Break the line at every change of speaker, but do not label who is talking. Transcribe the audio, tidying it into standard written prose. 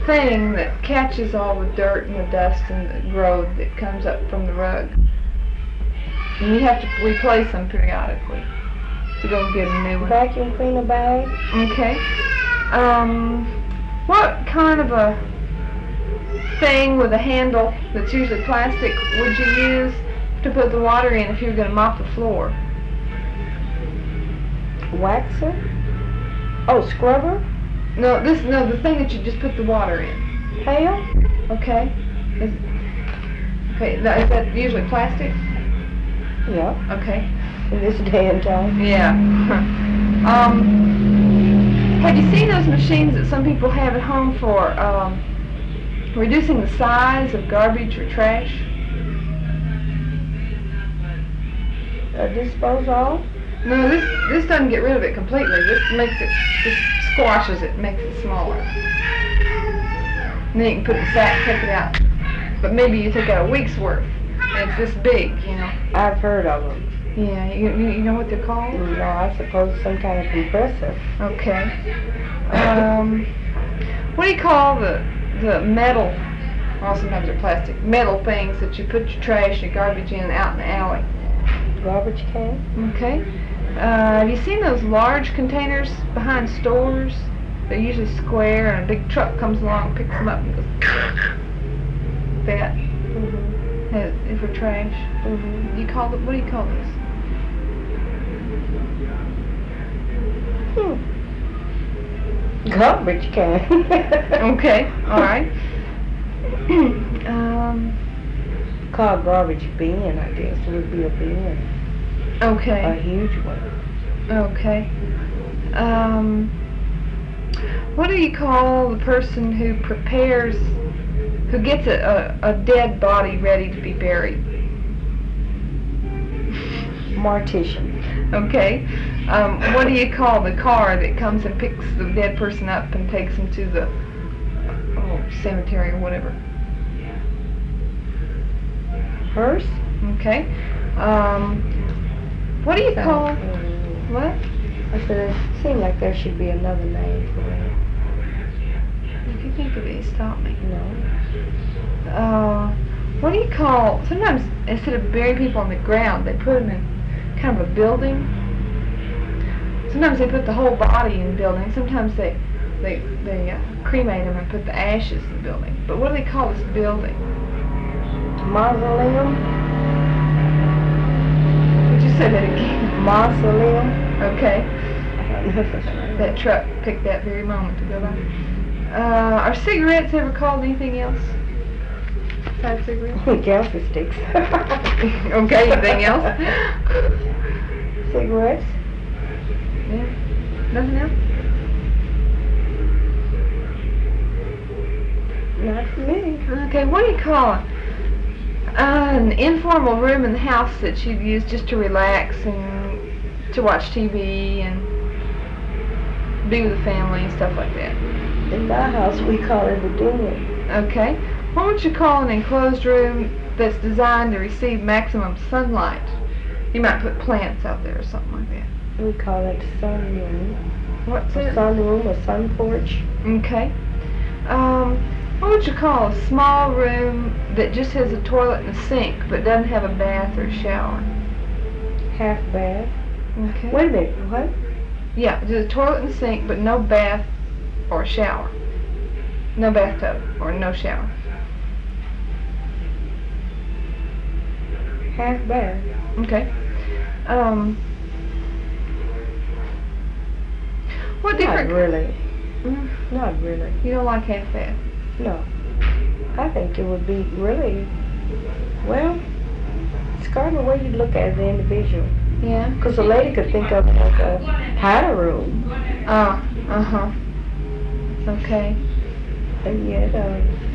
thing that catches all the dirt and the dust and the growth that comes up from the rug. And you have to replace them periodically to go get a new one.
Vacuum cleaner bag.
Okay. What kind of a thing with a handle that's usually plastic would you use to put the water in if you were going to mop the floor?
Waxer. Oh, scrubber.
No, the thing that you just put the water in.
Pail.
Okay. Is that usually plastic?
Yeah.
Okay.
In this day and time.
Yeah. Have you seen those machines that some people have at home for reducing the size of garbage or trash?
Dispose of?
No, this doesn't get rid of it completely. This squashes it, makes it smaller. And then you can put it in the sack, take it out. But maybe you take out a week's worth, and it's this big, you know.
I've heard of them.
Yeah, you know what they're called?
No, I suppose some kind of compressor.
Okay. What do you call the metal, well sometimes they're plastic, metal things that you put your trash and garbage in out in the alley?
Garbage can.
Okay. Have you seen those large containers behind stores? They're usually square and a big truck comes along and picks them up and goes that.
Mm-hmm.
For trash.
Mm-hmm.
What do you call this?
Garbage can.
Okay, alright.
Called garbage bin, I guess. It would be a bin.
Okay.
A huge one.
Okay. What do you call the person who gets a dead body ready to be buried?
Mortician.
Okay. What do you call the car that comes and picks the dead person up and takes him to the cemetery or whatever?
Hearse?
Okay. What do you call... What?
I said, it seemed like there should be another name for it.
If you think of it, stop me.
No.
What do you call... Sometimes, instead of burying people on the ground, they put them in kind of a building. Sometimes they put the whole body in the building. Sometimes they cremate them and put the ashes in the building. But what do they call this building?
Mausoleum?
Would you say that again?
Mausoleum?
Okay.
I don't know if that's right.
That truck picked that very moment to go by. Are cigarettes ever called anything else? Besides cigarettes?
Gaffer sticks.
Okay, anything else?
Cigarettes?
Yeah. Nothing else?
Not for me.
Okay, what do you call it? An informal room in the house that you'd use just to relax and to watch TV and be with the family and stuff like that.
In my house, we call it a den.
Okay. What would you call an enclosed room that's designed to receive maximum sunlight? You might put plants out there or something like that.
We call it sunroom.
What's
A
it?
sunroom, a sun porch.
Okay. What would you call a small room that just has a toilet and a sink but doesn't have a bath or a shower?
Half bath.
Okay.
Wait a minute, what?
Yeah, just a toilet and a sink but no bath or shower. No bathtub or no shower.
Half bath.
Okay. What different...
Not really.
Mm,
Not really.
you don't like half bath?
No. I think it would be really, well, it's kind of the way you look at the individual.
Yeah.
Because a lady could think of it as a powder room.
Uh-huh. Okay.
And yet,